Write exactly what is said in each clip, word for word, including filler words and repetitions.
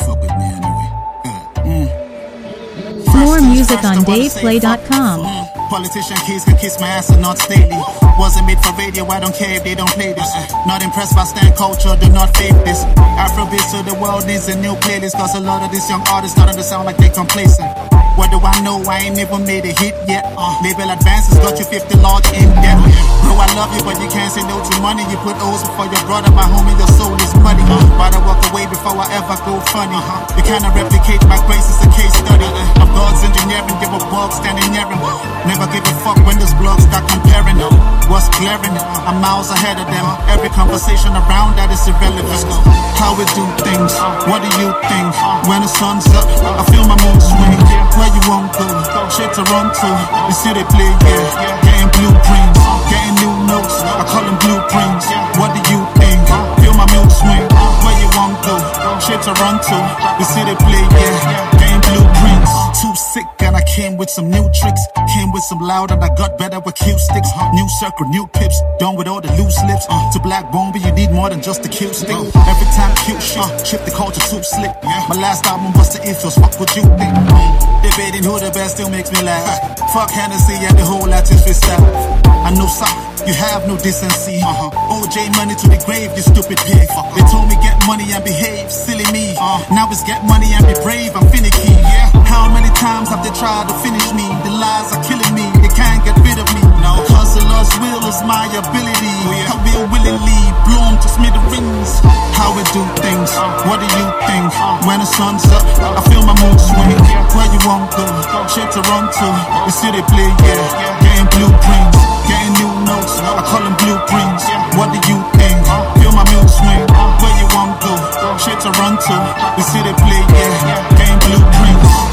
fuck with me anyway. Mm. More music on Dave Play dot com. Mm. Politician kids can kiss my ass and not stately. Wasn't made for radio, I don't care if they don't play this. Not impressed by stand culture, do not fake this. Afrobeat to the world needs a new playlist, cause a lot of these young artists starting to sound like they complacent. What do I know? I ain't never made a hit yet. Uh, label advances got you fifty large in debt. Bro, I love you, but you can't say no to money. You put O's before your brother, my homie, your soul is money. Uh, but I walk away before I ever go funny. Uh, you cannot replicate my grace, it's a case study. Uh, I'm God's engineering, give a bug standing near him. Never give a fuck when this blog start comparing. Uh, what's glaring? I'm miles ahead of them. Every conversation around that is irrelevant. How we do things, what do you think? When the sun's up, I feel my mood swing. Where you won't go, shit to run to. You see they play, yeah. Getting blueprints, getting new notes. I call them blueprints. What do you think? Feel my mood swing. Where you won't go, shit to run to. You see they play, yeah. Getting blueprints. Too sick and I came with some new tricks. Came with some loud and I got better with cue sticks. New circle, new pips, done with all the loose lips. To black bomb, but you need more than just a cue stick. Every time cute shit, chip the culture too slick. My last album was the ethos, fuck what you think. Debating who the best still makes me laugh. Fuck Hennessy and the whole artistry style. I know some, you have no decency. Uh-huh. O J money to the grave, you stupid pig. They told me get money and behave, silly me. Uh, now it's get money and be brave, I'm finicky. Yeah. How many times have they tried to finish me? The lies are killing me, they can't get rid of me. No. Cause the Lord's will is my ability. I will willingly bloom to smithereens. How we do things, what do you think? When the sun's up, I feel my mood swing. Where you won't go, shit to run to. You see they play, yeah. Getting blueprints, getting new notes. I call them blueprints. What do you think? Feel my mood swing. Where you won't go, shit to run to. You see they play, yeah. Getting blueprints.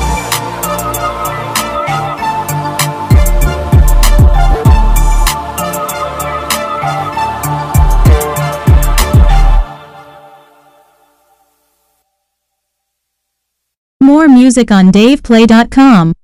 More music on Dave Play dot com.